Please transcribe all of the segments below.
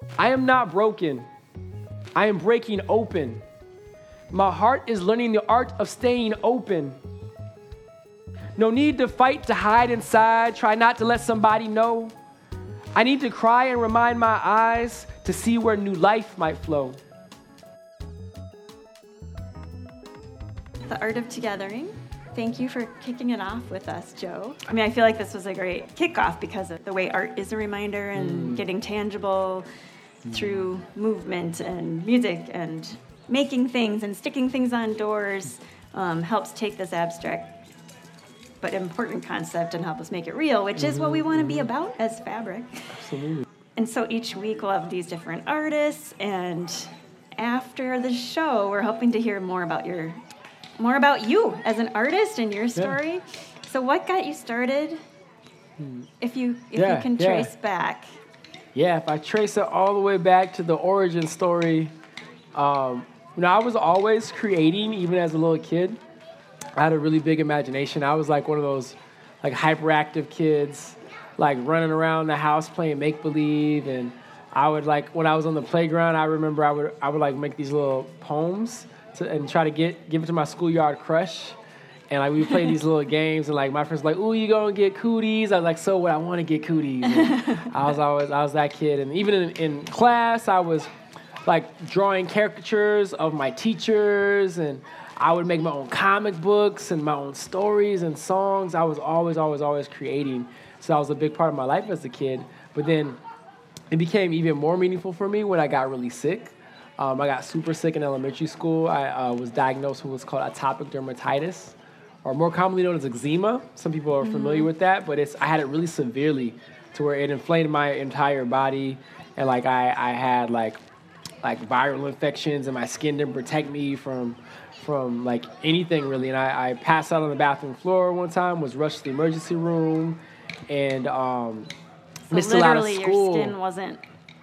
I am not broken. I am breaking open. My heart is learning the art of staying open. No need to fight to hide inside. Try not to let somebody know. I need to cry and remind my eyes to see where new life might flow. The Art of Togethering. Thank you for kicking it off with us, Joe. I mean, I feel like this was a great kickoff because of the way art is a reminder and getting tangible through movement and music and making things and sticking things on doors helps take this abstract but important concept and help us make it real, which is what we want to be about as Fabric. Absolutely. And so each week we'll have these different artists, and after the show, we're hoping to hear more about you as an artist and your story. Yeah. So what got you started? If you can trace back. Yeah, if I trace it all the way back to the origin story, I was always creating, even as a little kid. I had a really big imagination. I was like one of those like hyperactive kids, like running around the house playing make-believe. And I would like, when I was on the playground, I remember I would like make these little poems and try to give it to my schoolyard crush. And like we would play these little games, and like my friends were like, "Ooh, you gonna get cooties?" I was like, "So what? I want to get cooties." And I was that kid. And even in class, I was like drawing caricatures of my teachers, and I would make my own comic books and my own stories and songs. I was always creating. So that was a big part of my life as a kid. But then it became even more meaningful for me when I got really sick. I got super sick in elementary school. I was diagnosed with what's called atopic dermatitis, or more commonly known as eczema. Some people are familiar with that, but I had it really severely to where it inflamed my entire body, and like I had like viral infections, and my skin didn't protect me from like anything really. And I passed out on the bathroom floor one time, was rushed to the emergency room, and missed a lot of school. Literally, your skin wasn't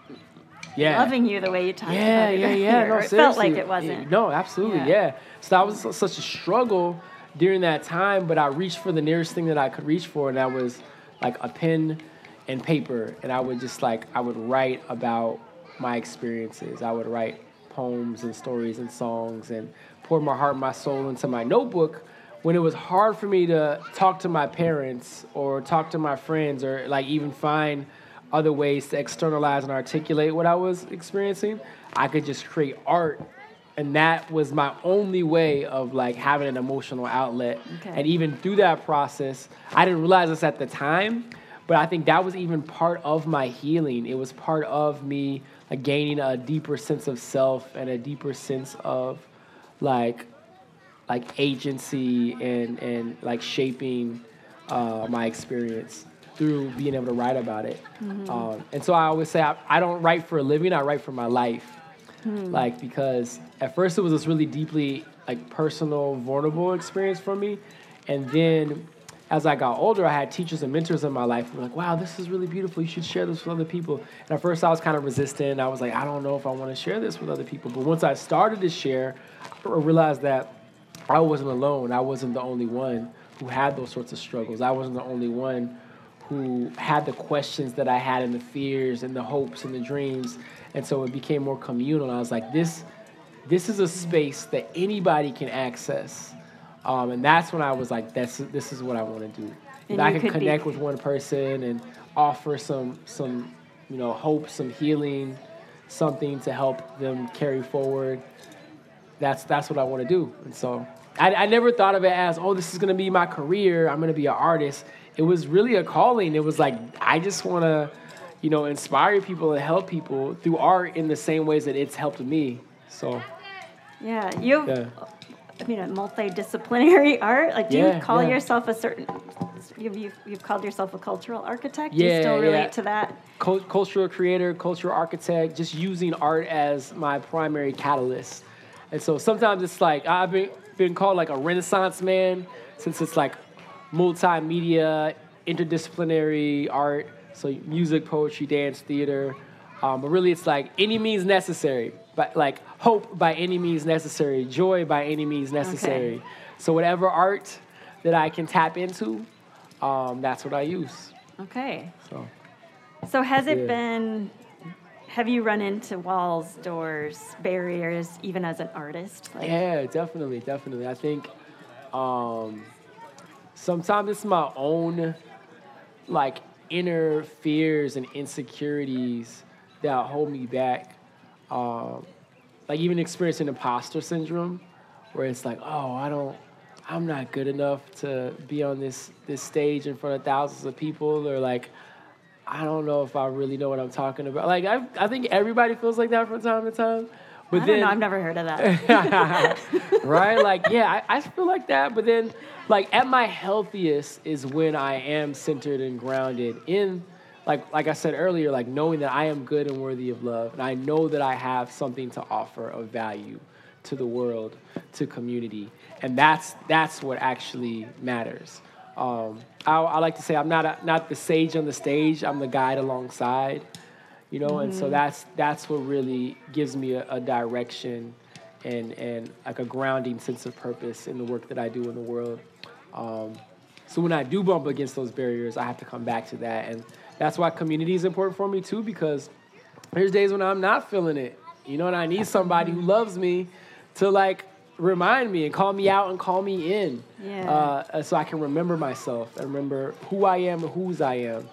loving you the way you talked about it. Yeah. No, it felt like it wasn't. No, absolutely, yeah. So that was such a struggle during that time, but I reached for the nearest thing that I could reach for, and that was like a pen and paper. And I would write about my experiences. I would write poems and stories and songs and pour my heart and my soul into my notebook when it was hard for me to talk to my parents or talk to my friends or like even find other ways to externalize and articulate what I was experiencing. I could just create art, and that was my only way of like having an emotional outlet. Okay. And even through that process, I didn't realize this at the time, but I think that was even part of my healing. It was part of me like gaining a deeper sense of self and a deeper sense of like agency and like shaping my experience through being able to write about it. And so I always say I don't write for a living, I write for my life. Like, because at first it was this really deeply like personal, vulnerable experience for me. And then as I got older, I had teachers and mentors in my life who were like, "Wow, this is really beautiful. You should share this with other people." And at first I was kind of resistant. I was like, I don't know if I want to share this with other people. But once I started to share, I realized that I wasn't alone. I wasn't the only one who had those sorts of struggles. I wasn't the only one who had the questions that I had and the fears and the hopes and the dreams. And so it became more communal. I was like, this is a space that anybody can access. And that's when I was like, this is what I want to do. If I can connect with one person and offer some hope, some healing, something to help them carry forward, that's what I want to do. And so I never thought of it as, oh, this is going to be my career. I'm going to be an artist. It was really a calling. It was like, I just want to, inspire people and help people through art in the same ways that it's helped me. So, yeah, a multidisciplinary art. Like, do you call yourself a certain? You've called yourself a cultural architect. Do you still relate to that? Cultural creator, cultural architect. Just using art as my primary catalyst. And so sometimes it's like I've been called like a Renaissance man, since it's like multimedia, interdisciplinary art. So music, poetry, dance, theater. But really it's like any means necessary. But like hope by any means necessary, joy by any means necessary. Okay. So whatever art that I can tap into, that's what I use. Okay. So has it been have you run into walls, doors, barriers, even as an artist? Yeah, definitely. I think sometimes it's my own like inner fears and insecurities that hold me back. Like even experiencing imposter syndrome, where it's like, oh, I'm not good enough to be on this stage in front of thousands of people, or like, I don't know if I really know what I'm talking about. Like I think everybody feels like that from time to time. But I don't know, I've never heard of that. Right? Like, yeah, I feel like that. But then, like, at my healthiest is when I am centered and grounded in, like I said earlier, like knowing that I am good and worthy of love. And I know that I have something to offer of value to the world, to community. And that's what actually matters. I like to say I'm not the sage on the stage. I'm the guide alongside. And so that's what really gives me a direction and like a grounding sense of purpose in the work that I do in the world. So when I do bump against those barriers, I have to come back to that. And that's why community is important for me too, because there's days when I'm not feeling it, and I need somebody who loves me to like remind me and call me out and call me in. Yeah. So I can remember myself and remember who I am and whose I am.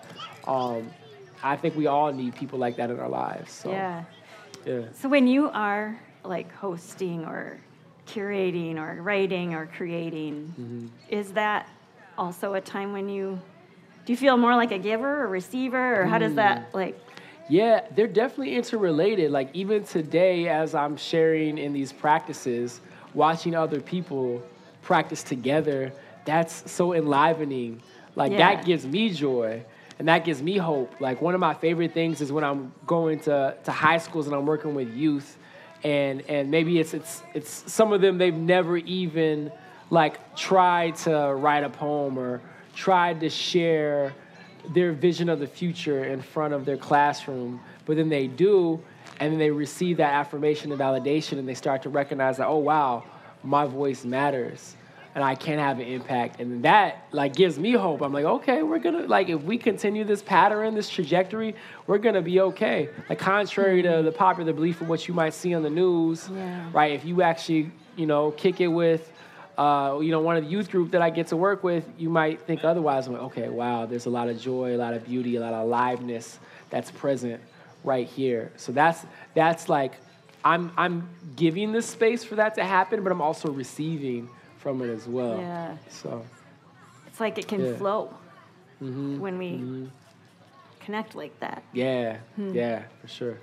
I think we all need people like that in our lives. So, yeah. Yeah. So when you are like hosting or curating or writing or creating, is that also a time when do you feel more like a giver or receiver, or how does that like? Yeah, they're definitely interrelated. Like even today, as I'm sharing in these practices, watching other people practice together, that's so enlivening. Like that gives me joy. And that gives me hope. Like one of my favorite things is when I'm going to high schools and I'm working with youth, and maybe it's some of them, they've never even like tried to write a poem or tried to share their vision of the future in front of their classroom, but then they do, and then they receive that affirmation and validation, and they start to recognize that, oh wow, my voice matters. And I can have an impact. And that like gives me hope. I'm like, okay, we're gonna, like, if we continue this pattern, this trajectory, we're gonna be okay. Like contrary to the popular belief of what you might see on the news, right? If you actually, kick it with, one of the youth group that I get to work with, you might think otherwise. I'm like, okay, wow, there's a lot of joy, a lot of beauty, a lot of aliveness that's present right here. So that's like, I'm giving the space for that to happen, but I'm also receiving from it as well. Yeah. So it's like it can flow when we connect like that. Yeah. Yeah, for sure.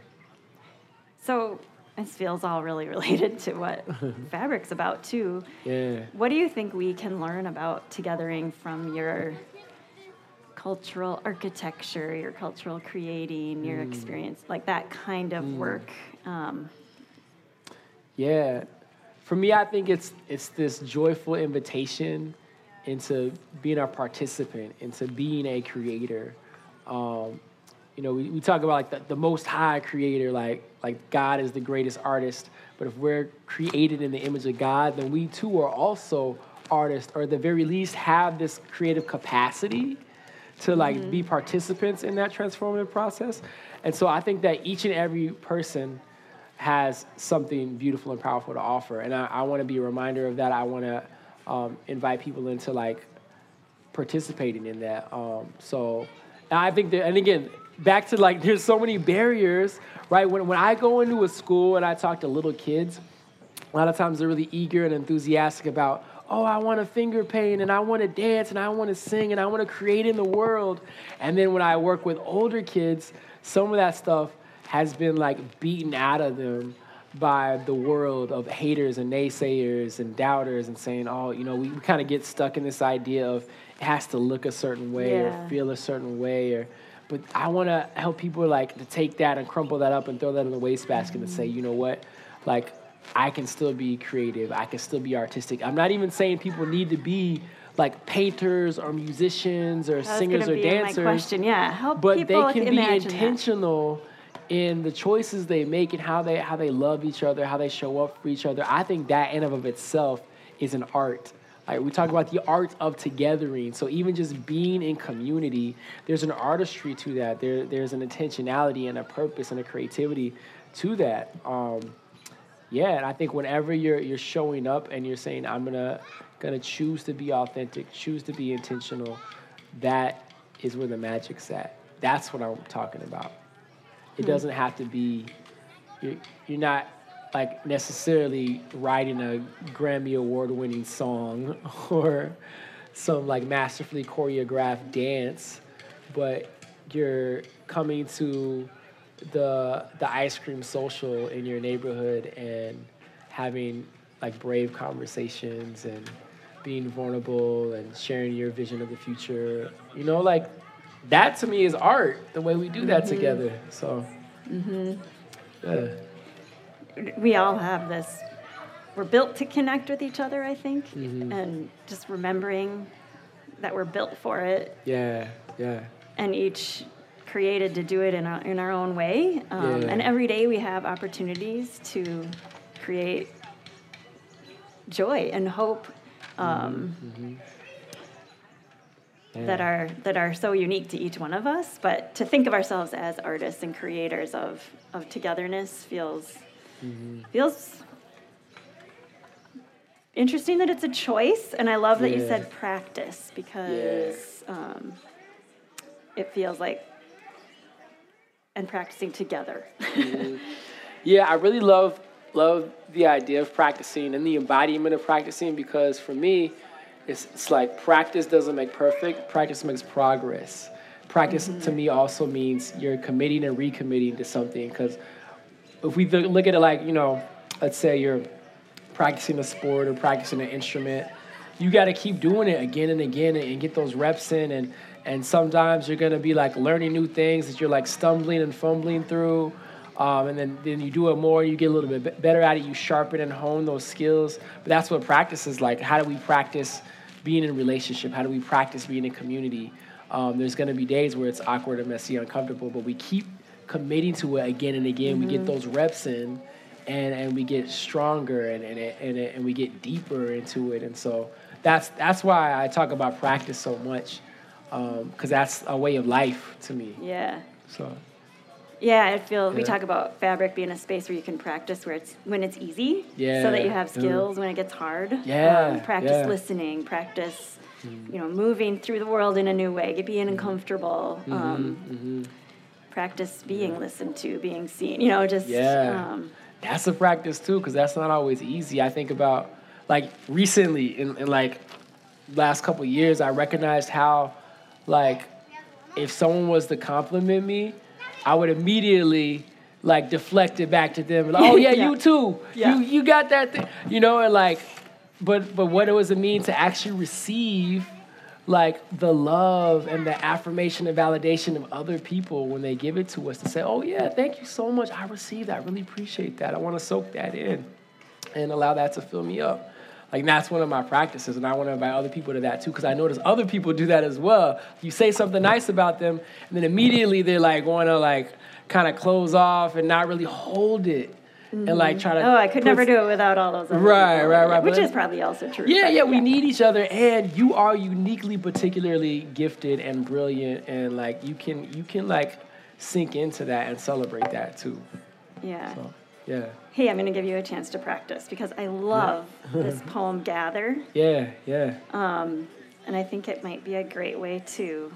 So this feels all really related to what Fabric's about too. Yeah. What do you think we can learn about Togethering from your cultural architecture, your cultural creating, your experience, like that kind of work? Yeah. For me, I think it's this joyful invitation into being a participant, into being a creator. We talk about like the most high creator, like God is the greatest artist. But if we're created in the image of God, then we too are also artists, or at the very least have this creative capacity to like be participants in that transformative process. And so I think that each and every person has something beautiful and powerful to offer. And I want to be a reminder of that. I want to invite people into like participating in that. So I think that, and again, back to like, there's so many barriers, right? When I go into a school and I talk to little kids, a lot of times they're really eager and enthusiastic about, oh, I want to finger paint and I want to dance and I want to sing and I want to create in the world. And then when I work with older kids, some of that stuff has been like beaten out of them by the world of haters and naysayers and doubters and saying, oh, we kind of get stuck in this idea of it has to look a certain way or feel a certain way. But I want to help people like to take that and crumple that up and throw that in the wastebasket and say, you know what, like I can still be creative. I can still be artistic. I'm not even saying people need to be like painters or musicians or singers or dancers. My question. Yeah, help but people they can be intentional that. In the choices they make and how they love each other, how they show up for each other. I think that in and of itself is an art. Like we talk about the art of togethering. So even just being in community, there's an artistry to that. There's an intentionality and a purpose and a creativity to that. Yeah, and I think whenever you're showing up and you're saying, I'm gonna choose to be authentic, choose to be intentional, that is where the magic's at. That's what I'm talking about. It doesn't have to be, you're not like necessarily writing a Grammy Award winning song or some like masterfully choreographed dance, but you're coming to the ice cream social in your neighborhood and having like brave conversations and being vulnerable and sharing your vision of the future. You know, like that to me is art, the way we do that together. So, yeah. We all have this. We're built to connect with each other, I think, and just remembering that we're built for it. Yeah, yeah. And each created to do it in our own way. And every day we have opportunities to create joy and hope that are so unique to each one of us. But to think of ourselves as artists and creators of togetherness feels interesting that it's a choice. And I love that you said practice, because it feels like, and practicing together. Yeah, I really love the idea of practicing and the embodiment of practicing, because for me, it's like practice doesn't make perfect, practice makes progress. Practice to me also means you're committing and recommitting to something, because if we look at it like, you know, let's say you're practicing a sport or practicing an instrument, you got to keep doing it again and again and get those reps in, and sometimes you're going to be like learning new things that you're like stumbling and fumbling through. And then you do it more, you get a little bit better at it, you sharpen and hone those skills. But that's what practice is like. How do we practice being in a relationship? How do we practice being in community? There's going to be days where it's awkward and messy, uncomfortable, but we keep committing to it again and again. We get those reps in, and we get stronger, and we get deeper into it. And so that's why I talk about practice so much, because that's a way of life to me. Yeah. So. Yeah, I feel we talk about fabric being a space where you can practice when it's easy, so that you have skills when it gets hard. Practice listening, practice, moving through the world in a new way, being uncomfortable. Practice being listened to, being seen. That's a practice too, because that's not always easy. I think about like recently in like last couple of years, I recognized how like if someone was to compliment me, I would immediately like deflect it back to them. Like, oh yeah, you too. Yeah. You got that thing. And like, but what does it mean to actually receive like the love and the affirmation and validation of other people when they give it to us, to say, oh yeah, thank you so much. I received that. I really appreciate that. I want to soak that in and allow that to fill me up. Like, that's one of my practices, and I want to invite other people to that, too, because I notice other people do that as well. You say something nice about them, and then immediately they're, like, want to, like, kind of close off and not really hold it and, like, try to... Oh, I could never do it without all those other people. Right. Which is probably also true. Yeah, we need each other, and you are uniquely, particularly gifted and brilliant, and, like, you can like, sink into that and celebrate that, too. Yeah. So, yeah. Hey, I'm going to give you a chance to practice, because I love this poem, Gather. Yeah. And I think it might be a great way to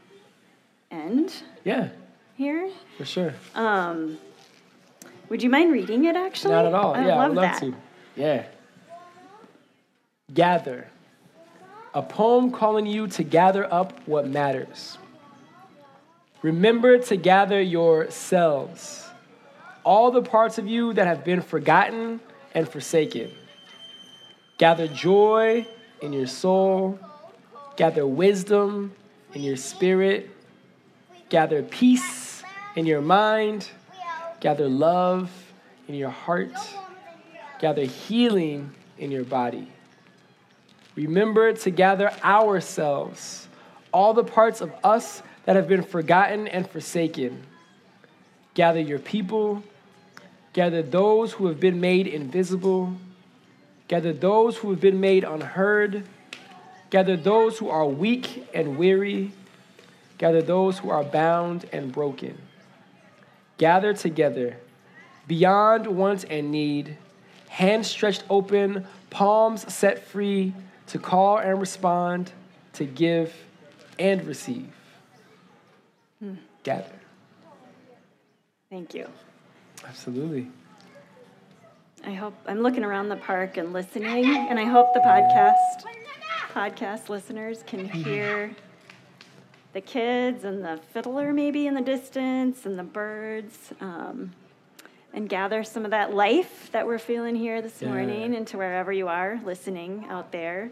end here. For sure. Would you mind reading it, actually? Not at all. I would love to. Yeah. Gather. A poem calling you to gather up what matters. Remember to gather yourselves. All the parts of you that have been forgotten and forsaken. Gather joy in your soul. Gather wisdom in your spirit. Gather peace in your mind. Gather love in your heart. Gather healing in your body. Remember to gather ourselves, all the parts of us that have been forgotten and forsaken. Gather your people. Gather those who have been made invisible. Gather those who have been made unheard. Gather those who are weak and weary. Gather those who are bound and broken. Gather together, beyond want and need, hands stretched open, palms set free, to call and respond, to give and receive. Gather. Thank you. Absolutely. I'm looking around the park and listening, and I hope the podcast listeners can hear the kids and the fiddler maybe in the distance and the birds, and gather some of that life that we're feeling here this morning into wherever you are listening out there.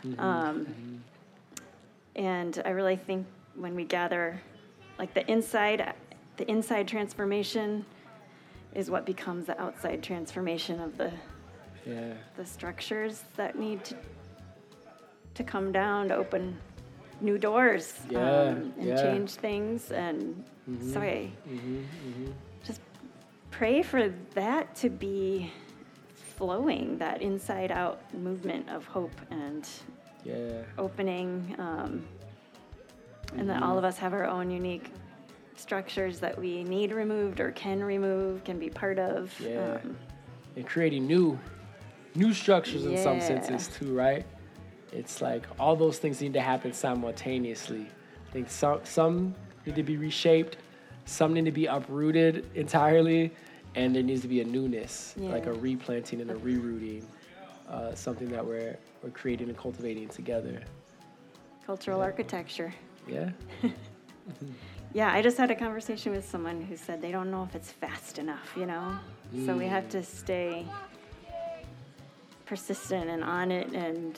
And I really think when we gather, like the inside transformation is what becomes the outside transformation of the structures that need to come down to open new doors and change things. And so I just pray for that to be flowing, that inside out movement of hope and opening, and that all of us have our own unique structures that we need removed or can remove, can be part of. And creating new structures in some senses too, right? It's like all those things need to happen simultaneously. I think some need to be reshaped, some need to be uprooted entirely, and there needs to be a newness, like a replanting and a rerooting, something that we're creating and cultivating together. Cultural architecture. Yeah. Yeah, I just had a conversation with someone who said they don't know if it's fast enough, So we have to stay persistent and on it, and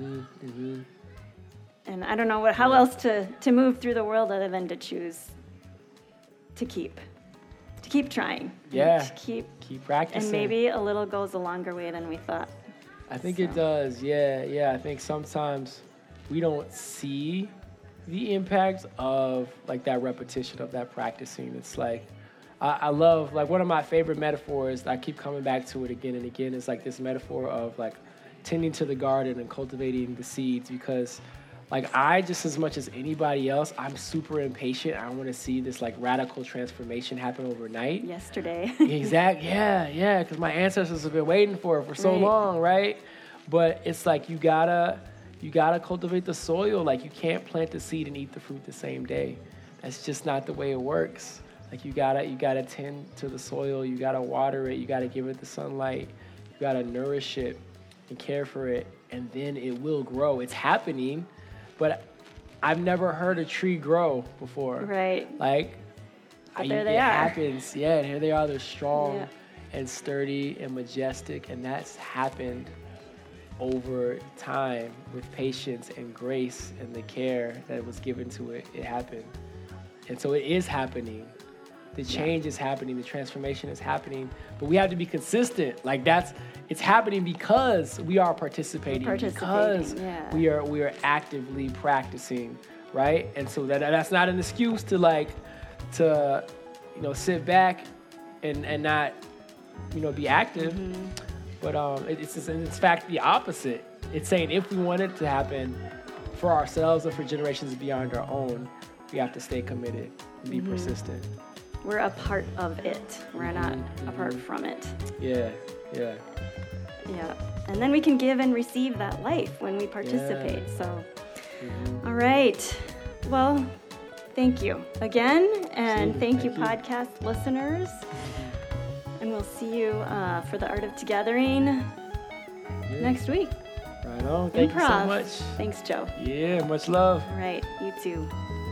and I don't know how else to move through the world other than to choose to keep trying. Yeah. Keep practicing. And maybe a little goes a longer way than we thought. I think it does. Yeah. I think sometimes we don't see the impact of like that repetition of that practicing. It's like, I love, like one of my favorite metaphors, I keep coming back to it again and again, is like this metaphor of like tending to the garden and cultivating the seeds, because like I, just as much as anybody else, I'm super impatient. I want to see this like radical transformation happen overnight. Yesterday. Exactly. Yeah. Because my ancestors have been waiting for it for so long, right? But it's like you gotta cultivate the soil. Like you can't plant the seed and eat the fruit the same day. That's just not the way it works. Like you gotta tend to the soil. You gotta water it. You gotta give it the sunlight. You gotta nourish it and care for it, and then it will grow. It's happening, but I've never heard a tree grow before. Right. Like, but there they it are. happens. Yeah, and here they are. They're strong and sturdy and majestic, and that's happened over time with patience and grace and the care that was given to it. It happened. And so it is happening. The change is happening. The transformation is happening. But we have to be consistent. Like it's happening because we are participating because we are actively practicing, right? And so that's not an excuse to sit back and not be active. But it's in fact the opposite. It's saying if we want it to happen for ourselves and for generations beyond our own, we have to stay committed and be persistent. We're a part of it. We're not apart from it. Yeah. And then we can give and receive that life when we participate. So, all right. Well, thank you again. And thank you, podcast listeners. And we'll see you for the Art of Togethering next week. Right on. Thank you so much. Thanks, Joe. Yeah, much love. All right. You too.